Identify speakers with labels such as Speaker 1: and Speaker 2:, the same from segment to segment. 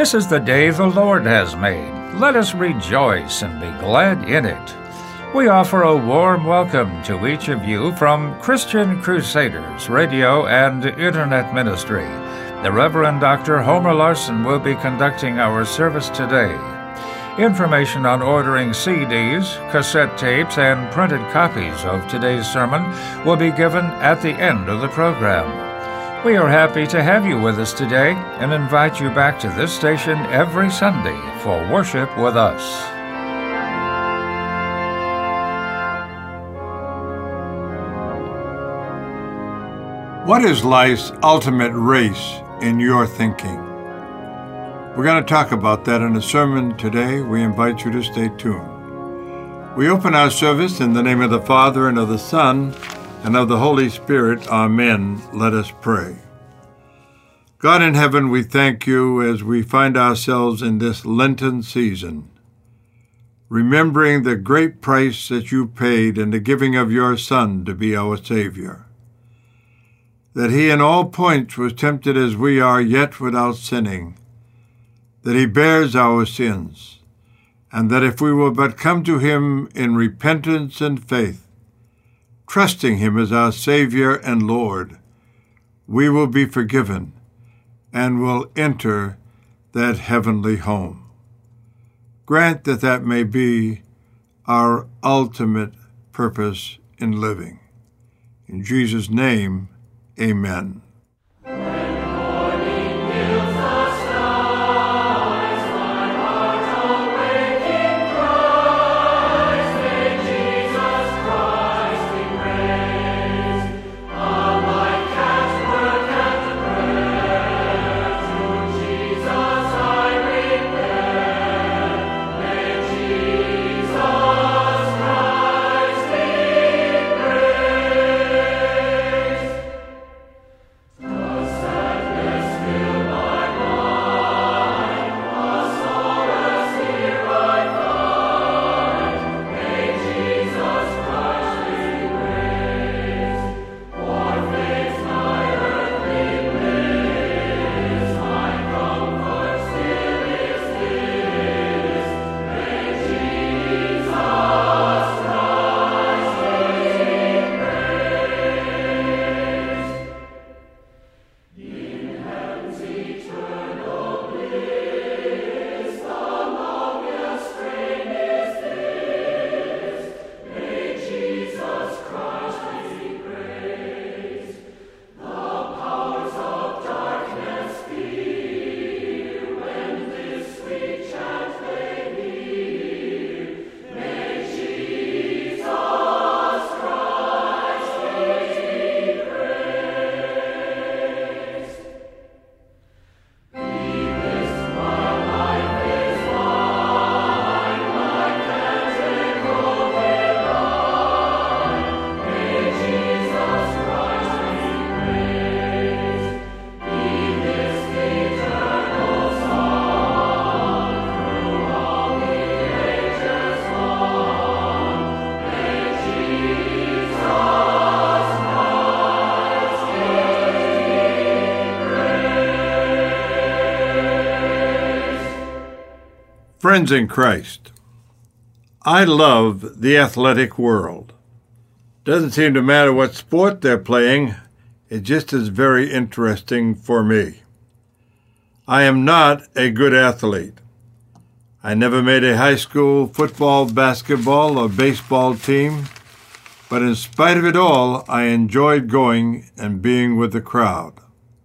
Speaker 1: This is the day the Lord has made. Let us rejoice and be glad in it. We offer a warm welcome to each of you from Christian Crusaders Radio and Internet Ministry. The Reverend Dr. Homer Larson will be conducting our service today. Information on ordering CDs, cassette tapes, and printed copies of today's sermon will be given at the end of the program. We are happy to have you with us today and invite you back to this station every Sunday for worship with us.
Speaker 2: What is life's ultimate race in your thinking? We're going to talk about that in a sermon today. We invite you to stay tuned. We open our service in the name of the Father, and of the Son, and of the Holy Spirit. Amen. Let us pray. God in heaven, we thank you as we find ourselves in this Lenten season, remembering the great price that you paid in the giving of your Son to be our Savior, that he in all points was tempted as we are, yet without sinning, that he bears our sins, and that if we will but come to him in repentance and faith, trusting him as our Savior and Lord, we will be forgiven and will enter that heavenly home. Grant that that may be our ultimate purpose in living. In Jesus' name, amen. Friends in Christ, I love the athletic world. Doesn't seem to matter what sport they're playing, it just is very interesting for me. I am not a good athlete. I never made a high school football, basketball, or baseball team, but in spite of it all, I enjoyed going and being with the crowd.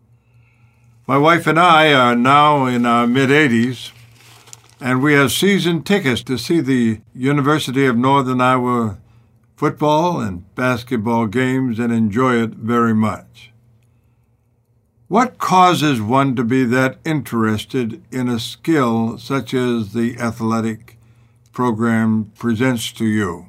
Speaker 2: My wife and I are now in our mid-80s, and we have season tickets to see the University of Northern Iowa football and basketball games and enjoy it very much. What causes one to be that interested in a skill such as the athletic program presents to you?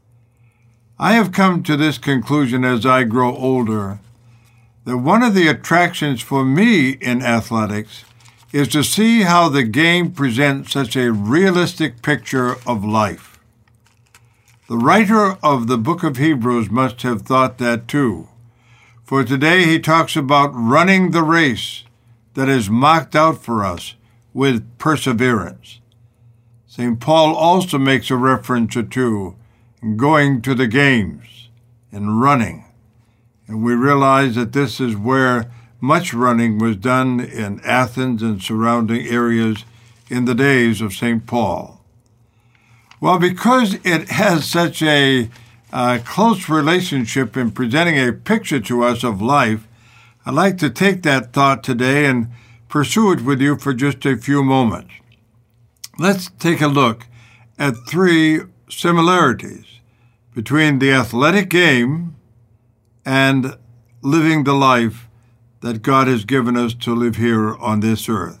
Speaker 2: I have come to this conclusion as I grow older, that one of the attractions for me in athletics is to see how the game presents such a realistic picture of life. The writer of the book of Hebrews must have thought that too, for today he talks about running the race that is marked out for us, with perseverance. St. Paul also makes a reference or two in going to the games and running. And we realize that this is where much running was done in Athens and surrounding areas in the days of St. Paul. Well, because it has such a close relationship in presenting a picture to us of life, I'd like to take that thought today and pursue it with you for just a few moments. Let's take a look at three similarities between the athletic game and living the life that God has given us to live here on this earth.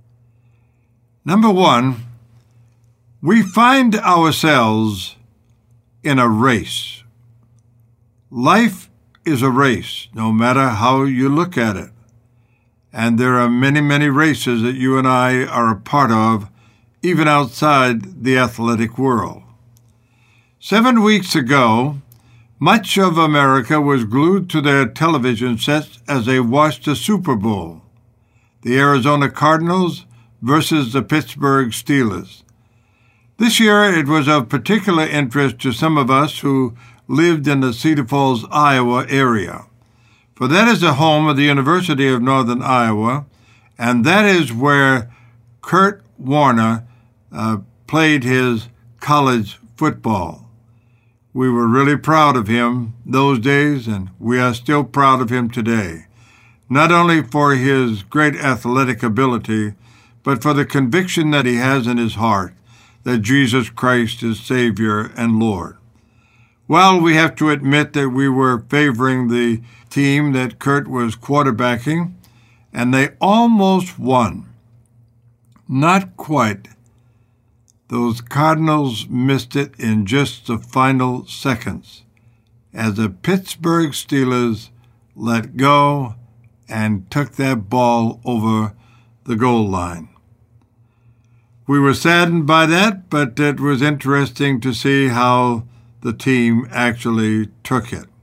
Speaker 2: Number one, we find ourselves in a race. Life is a race, no matter how you look at it. And there are many, many races that you and I are a part of, even outside the athletic world. 7 weeks ago, much of America was glued to their television sets as they watched the Super Bowl, the Arizona Cardinals versus the Pittsburgh Steelers. This year, it was of particular interest to some of us who lived in the Cedar Falls, Iowa area, for that is the home of the University of Northern Iowa, and that is where Kurt Warner played his college football. We were really proud of him those days, and we are still proud of him today, not only for his great athletic ability, but for the conviction that he has in his heart that Jesus Christ is Savior and Lord. Well, we have to admit that we were favoring the team that Kurt was quarterbacking, and they almost won. Not quite. Those Cardinals missed it in just the final seconds as the Pittsburgh Steelers let go and took that ball over the goal line. We were saddened by that, but it was interesting to see how the team actually took it.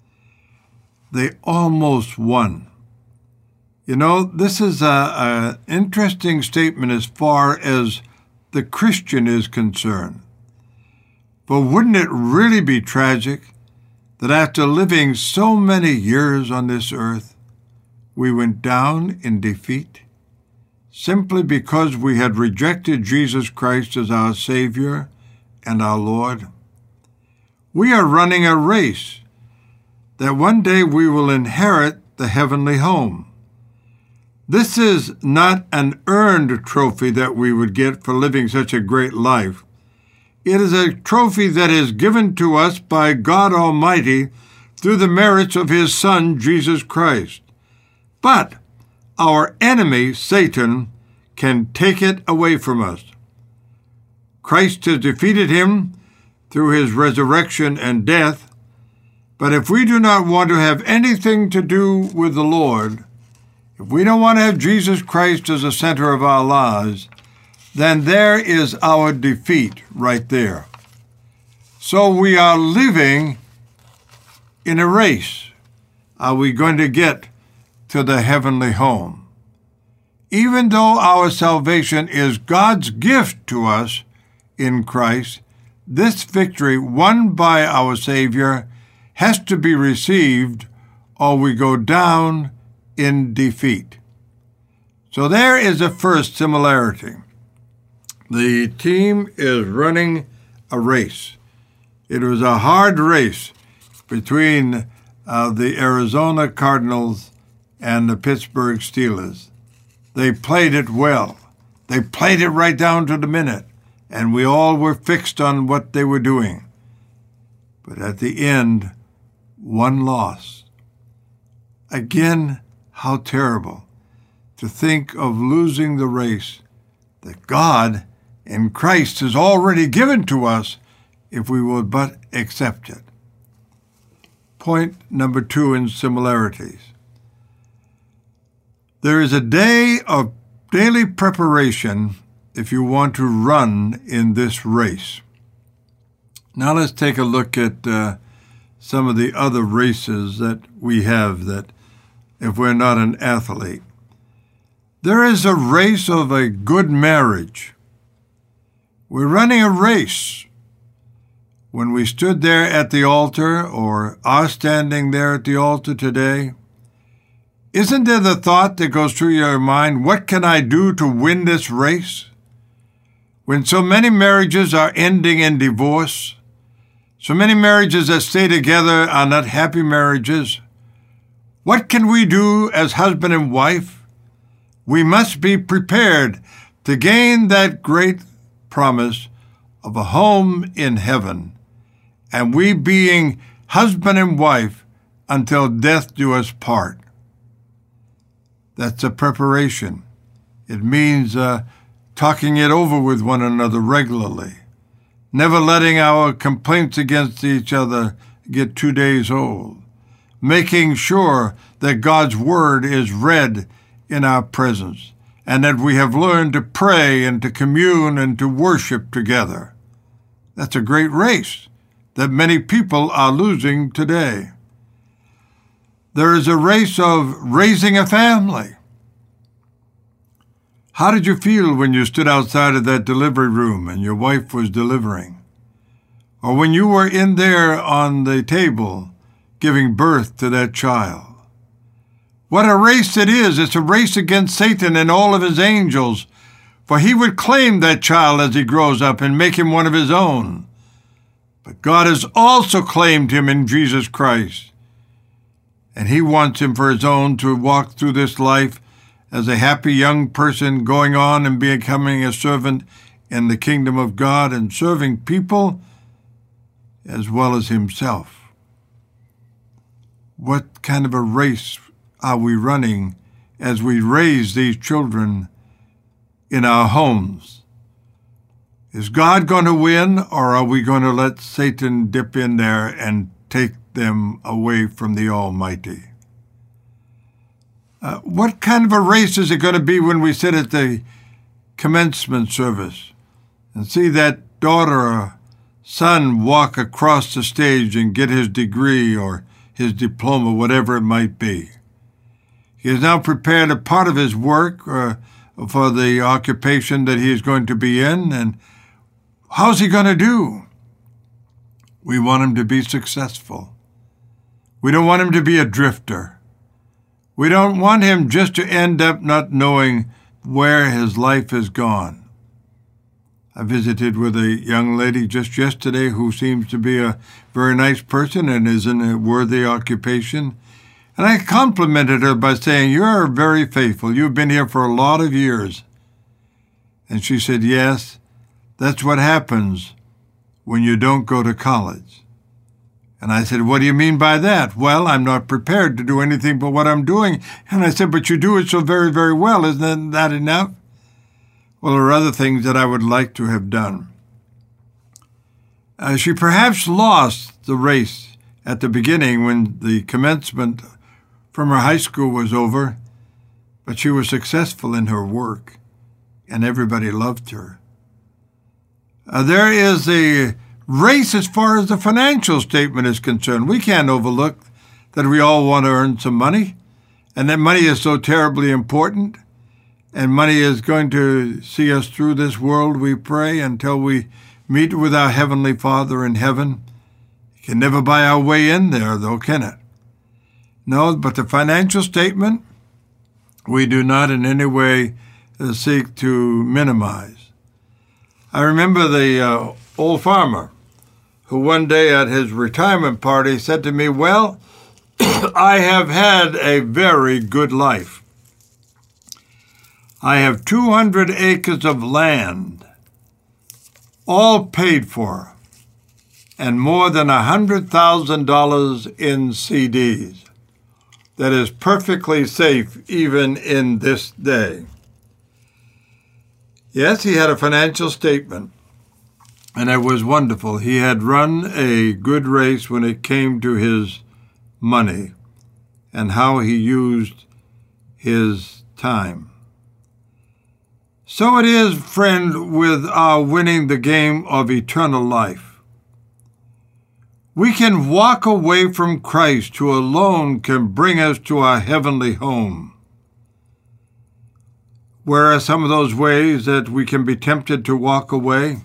Speaker 2: They almost won. You know, this is an interesting statement as far as the Christian is concerned. But wouldn't it really be tragic that after living so many years on this earth, we went down in defeat simply because we had rejected Jesus Christ as our Savior and our Lord? We are running a race that one day we will inherit the heavenly home. This is not an earned trophy that we would get for living such a great life. It is a trophy that is given to us by God Almighty through the merits of His Son, Jesus Christ. But our enemy, Satan, can take it away from us. Christ has defeated him through His resurrection and death, but if we do not want to have anything to do with the Lord, if we don't want to have Jesus Christ as the center of our lives, then there is our defeat right there. So we are living in a race. Are we going to get to the heavenly home? Even though our salvation is God's gift to us in Christ, this victory won by our Savior has to be received or we go down in defeat. So there is a first similarity. The team is running a race. It was a hard race between the Arizona Cardinals and the Pittsburgh Steelers. They played it well. They played it right down to the minute, and we all were fixed on what they were doing. But at the end, one lost. Again, how terrible to think of losing the race that God in Christ has already given to us if we would but accept it. Point number 2 in similarities. There is a day of daily preparation if you want to run in this race. Now let's take a look at some of the other races that we have that if we're not an athlete. There is a race of a good marriage. We're running a race. When we stood there at the altar, or are standing there at the altar today, isn't there the thought that goes through your mind, what can I do to win this race? When so many marriages are ending in divorce, so many marriages that stay together are not happy marriages, what can we do as husband and wife? We must be prepared to gain that great promise of a home in heaven, and we being husband and wife until death do us part. That's a preparation. It means talking it over with one another regularly, never letting our complaints against each other get 2 days old, making sure that God's Word is read in our presence, and that we have learned to pray and to commune and to worship together. That's a great race that many people are losing today. There is a race of raising a family. How did you feel when you stood outside of that delivery room and your wife was delivering? Or when you were in there on the table giving birth to that child? What a race it is. It's a race against Satan and all of his angels, for he would claim that child as he grows up and make him one of his own. But God has also claimed him in Jesus Christ, and he wants him for his own to walk through this life as a happy young person going on and becoming a servant in the kingdom of God and serving people as well as himself. What kind of a race are we running as we raise these children in our homes? Is God going to win, or are we going to let Satan dip in there and take them away from the Almighty? What kind of a race is it going to be when we sit at the commencement service and see that daughter or son walk across the stage and get his degree or his diploma, whatever it might be? He has now prepared a part of his work for the occupation that he is going to be in, and how's he going to do? We want him to be successful. We don't want him to be a drifter. We don't want him just to end up not knowing where his life has gone. I visited with a young lady just yesterday who seems to be a very nice person and is in a worthy occupation. And I complimented her by saying, "You're very faithful. You've been here for a lot of years." And she said, "Yes, that's what happens when you don't go to college." And I said, "What do you mean by that?" "Well, I'm not prepared to do anything but what I'm doing." And I said, "But you do it so very, very well. Isn't that enough?" Well, there are other things that I would like to have done. She perhaps lost the race at the beginning when the commencement from her high school was over, but she was successful in her work, and everybody loved her. There is a race as far as the financial statement is concerned. We can't overlook that we all want to earn some money, and that money is so terribly important, and money is going to see us through this world, we pray, until we meet with our Heavenly Father in heaven. You can never buy our way in there, though, can it? No, but the financial statement, we do not in any way seek to minimize. I remember the old farmer who one day at his retirement party said to me, "Well, I have had a very good life. I have 200 acres of land, all paid for, and more than $100,000 in CDs. That is perfectly safe even in this day." Yes, he had a financial statement, and it was wonderful. He had run a good race when it came to his money and how he used his time. So it is, friend, with our winning the game of eternal life. We can walk away from Christ, who alone can bring us to our heavenly home. Where are some of those ways that we can be tempted to walk away?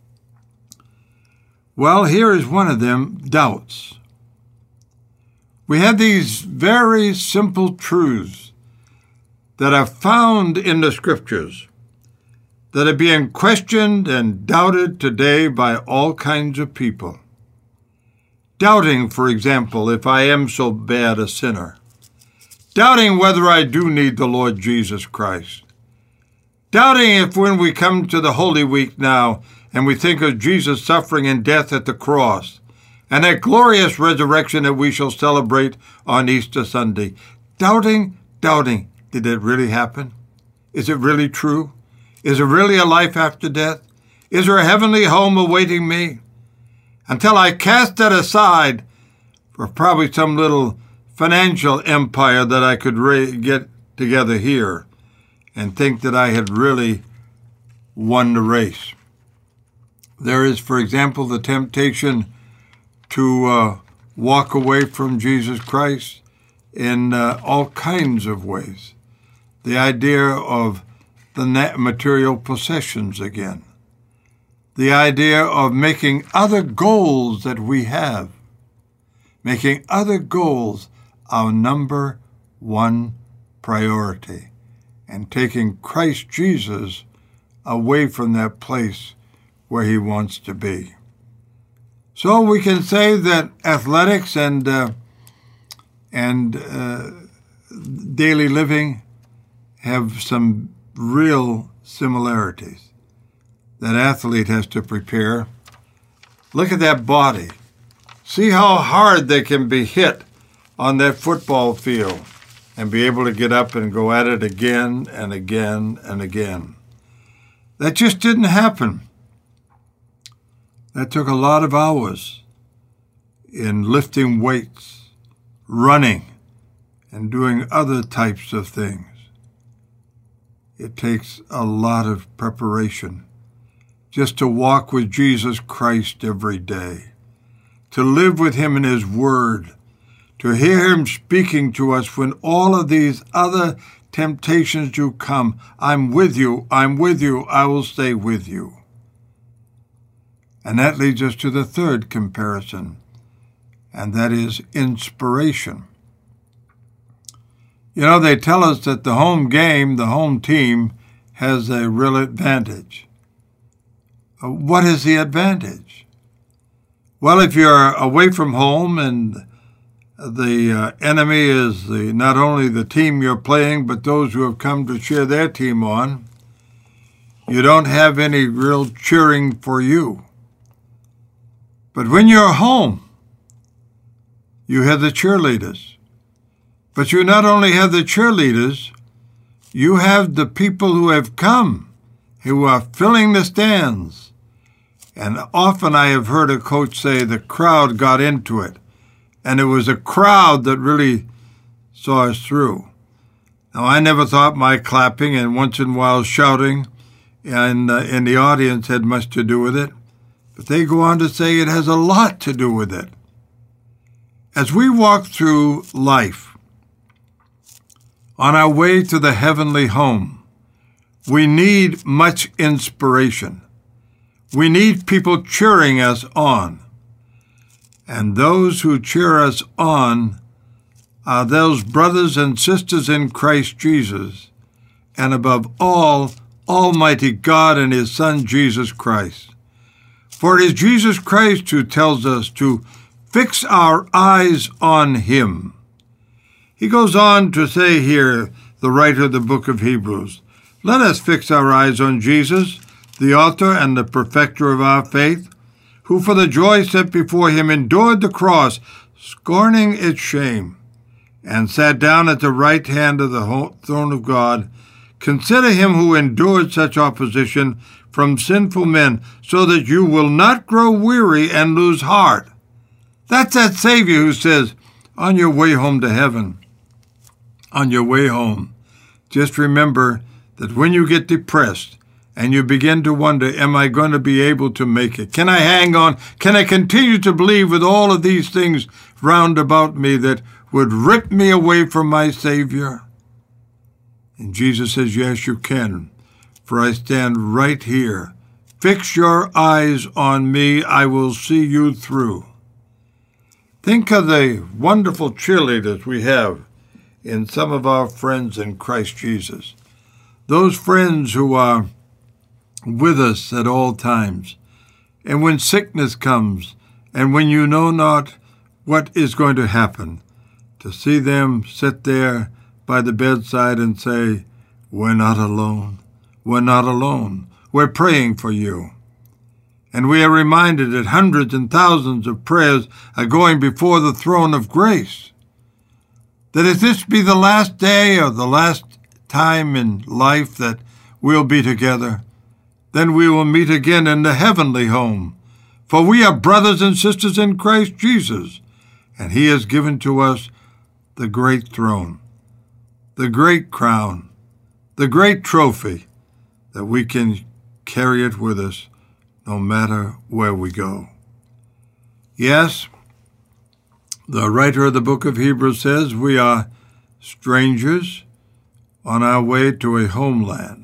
Speaker 2: Well, here is one of them, doubts. We have these very simple truths that are found in the Scriptures that are being questioned and doubted today by all kinds of people. Doubting, for example, if I am so bad a sinner. Doubting whether I do need the Lord Jesus Christ. Doubting if when we come to the Holy Week now and we think of Jesus' suffering and death at the cross and that glorious resurrection that we shall celebrate on Easter Sunday. Doubting, did it really happen? Is it really true? Is there really a life after death? Is there a heavenly home awaiting me? Until I cast that aside for probably some little financial empire that I could get together here and think that I had really won the race. There is, for example, the temptation to walk away from Jesus Christ in all kinds of ways. The idea of the material possessions again. The idea of making other goals that we have, making other goals our number one priority, and taking Christ Jesus away from that place where he wants to be. So we can say that athletics and daily living have some real similarities. That athlete has to prepare. Look at that body. See how hard they can be hit on that football field and be able to get up and go at it again and again and again. That just didn't happen. That took a lot of hours in lifting weights, running, and doing other types of things. It takes a lot of preparation just to walk with Jesus Christ every day, to live with him in his word, to hear him speaking to us when all of these other temptations do come. I'm with you, I will stay with you. And that leads us to the third comparison, and that is inspiration. You know, they tell us that the home game, the home team, has a real advantage. What is the advantage? Well, if you're away from home and the enemy is not only the team you're playing, but those who have come to cheer their team on, you don't have any real cheering for you. But when you're home, you have the cheerleaders. But you not only have the cheerleaders, you have the people who have come, who are filling the stands. And often I have heard a coach say the crowd got into it. And it was a crowd that really saw us through. Now, I never thought my clapping and once in a while shouting and in the audience had much to do with it. But they go on to say it has a lot to do with it. As we walk through life, on our way to the heavenly home, we need much inspiration. We need people cheering us on. And those who cheer us on are those brothers and sisters in Christ Jesus, and above all, Almighty God and his Son, Jesus Christ. For it is Jesus Christ who tells us to fix our eyes on him. He goes on to say here, the writer of the book of Hebrews, let us fix our eyes on Jesus, the author and the perfecter of our faith, who for the joy set before him endured the cross, scorning its shame, and sat down at the right hand of the throne of God. Consider him who endured such opposition from sinful men, so that you will not grow weary and lose heart. That's that Savior who says, on your way home to heaven, on your way home, just remember that when you get depressed and you begin to wonder, am I going to be able to make it? Can I hang on? Can I continue to believe with all of these things round about me that would rip me away from my Savior? And Jesus says, yes, you can, for I stand right here. Fix your eyes on me. I will see you through. Think of the wonderful cheerleaders we have in some of our friends in Christ Jesus. Those friends who are with us at all times. And when sickness comes, and when you know not what is going to happen, to see them sit there by the bedside and say, we're not alone. We're not alone. We're praying for you. And we are reminded that hundreds and thousands of prayers are going before the throne of grace. That if this be the last day or the last time in life that we'll be together, then we will meet again in the heavenly home. For we are brothers and sisters in Christ Jesus, and he has given to us the great throne, the great crown, the great trophy, that we can carry it with us no matter where we go. Yes, the writer of the book of Hebrews says we are strangers on our way to a homeland.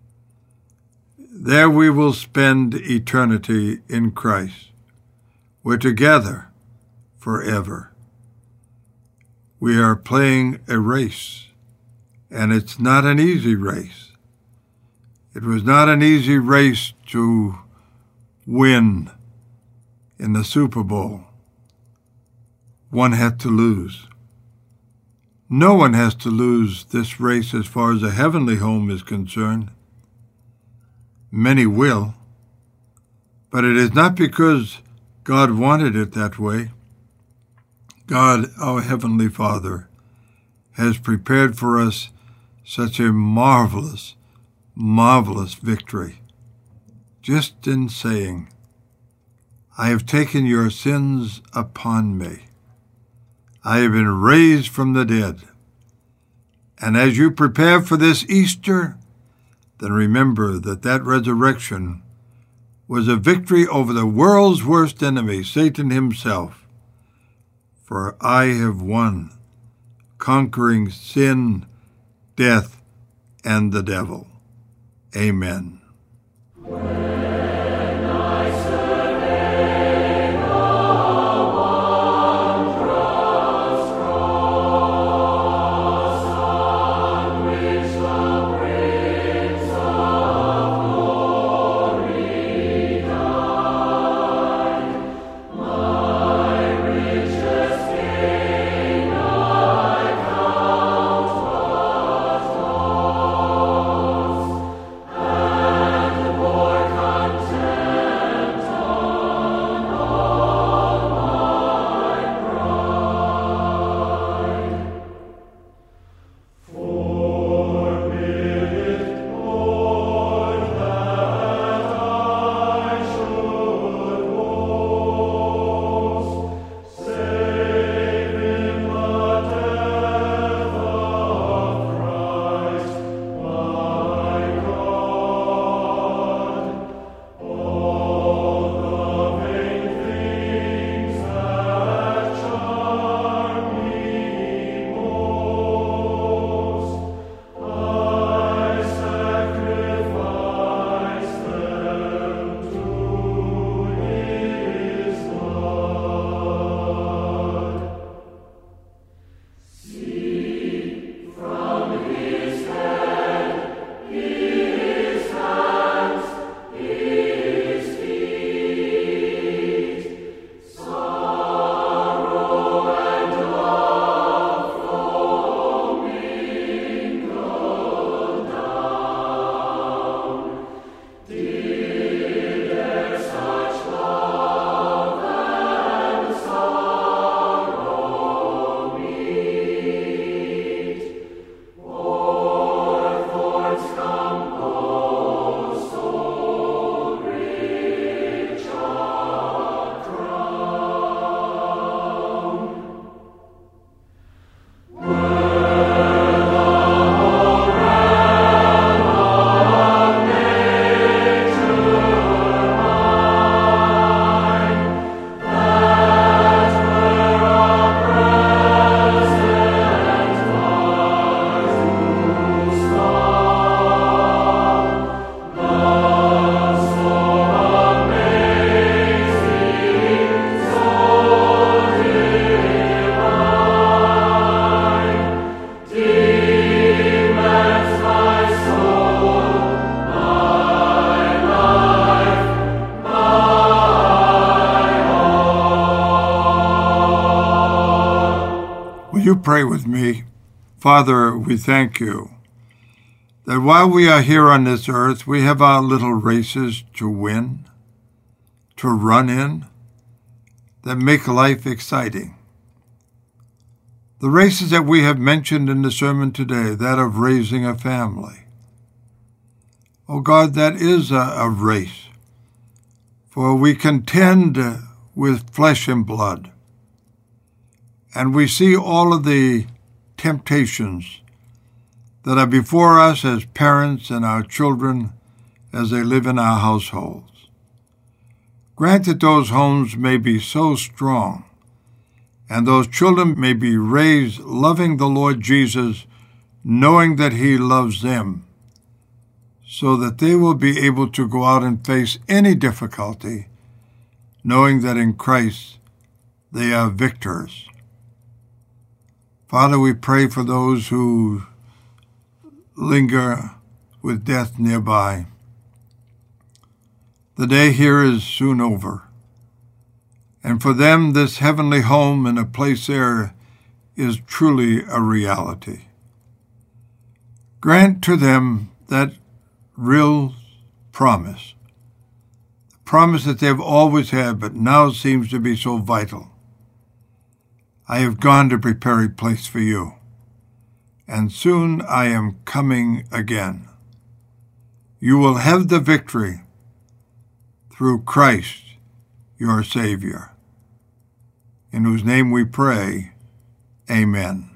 Speaker 2: There we will spend eternity in Christ. We're together forever. We are playing a race, and it's not an easy race. It was not an easy race to win in the Super Bowl. One had to lose. No one has to lose this race as far as the heavenly home is concerned. Many will, but it is not because God wanted it that way. God, our Heavenly Father, has prepared for us such a marvelous, marvelous victory. Just in saying, I have taken your sins upon me. I have been raised from the dead. And as you prepare for this Easter, then remember that that resurrection was a victory over the world's worst enemy, Satan himself. For I have won, conquering sin, death, and the devil. Amen. Will you pray with me? Father, we thank you that while we are here on this earth, we have our little races to win, to run in, that make life exciting. The races that we have mentioned in the sermon today, that of raising a family. Oh God, that is a race, for we contend with flesh and blood, and we see all of the temptations that are before us as parents and our children as they live in our households. Grant that those homes may be so strong, and those children may be raised loving the Lord Jesus, knowing that He loves them, so that they will be able to go out and face any difficulty, knowing that in Christ they are victors. Father, we pray for those who linger with death nearby. The day here is soon over, and for them this heavenly home and a place there is truly a reality. Grant to them that real promise, the promise that they've always had but now seems to be so vital. I have gone to prepare a place for you, and soon I am coming again. You will have the victory through Christ, your Savior, in whose name we pray. Amen.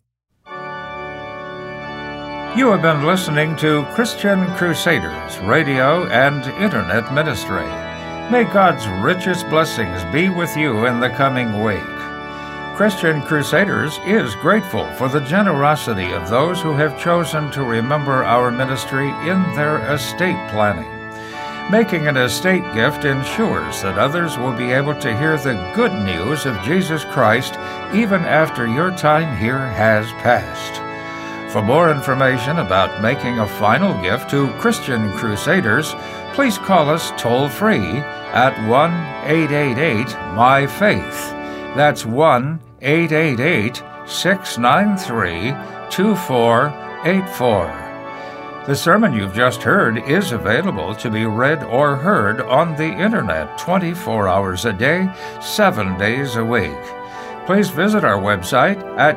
Speaker 1: You have been listening to Christian Crusaders Radio and Internet Ministry. May God's richest blessings be with you in the coming week. Christian Crusaders is grateful for the generosity of those who have chosen to remember our ministry in their estate planning. Making an estate gift ensures that others will be able to hear the good news of Jesus Christ even after your time here has passed. For more information about making a final gift to Christian Crusaders, please call us toll-free at 1-888-MY-FAITH. That's 1-888-693-2484. The sermon you've just heard is available to be read or heard on the Internet 24 hours a day, 7 days a week. Please visit our website at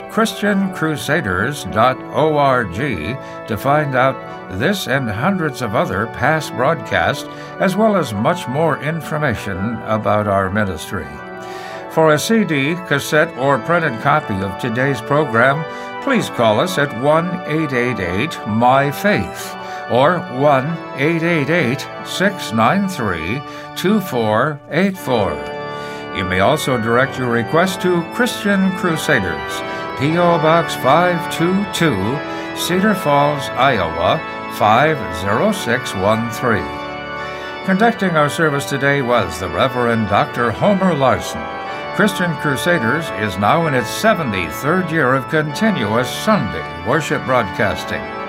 Speaker 1: christiancrusaders.org to find out this and hundreds of other past broadcasts, as well as much more information about our ministry. For a CD, cassette, or printed copy of today's program, please call us at 1-888-MY-FAITH or 1-888-693-2484. You may also direct your request to Christian Crusaders, P.O. Box 522, Cedar Falls, Iowa, 50613. Conducting our service today was the Reverend Dr. Homer Larson. Christian Crusaders is now in its 73rd year of continuous Sunday worship broadcasting.